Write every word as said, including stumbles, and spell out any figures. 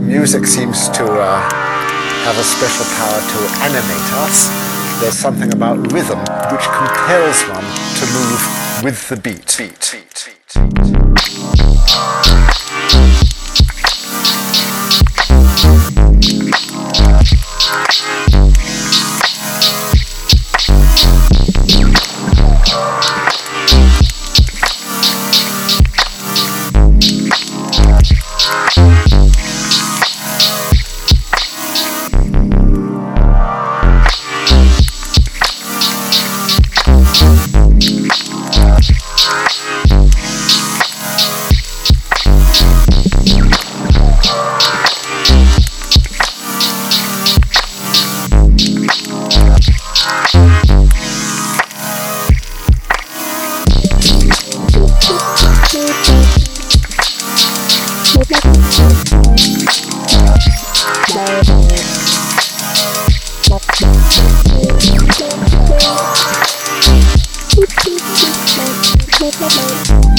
Music seems to uh, have a special power to animate us. There's something about rhythm which compels one to move with the beat. beat, beat, beat. Thank you.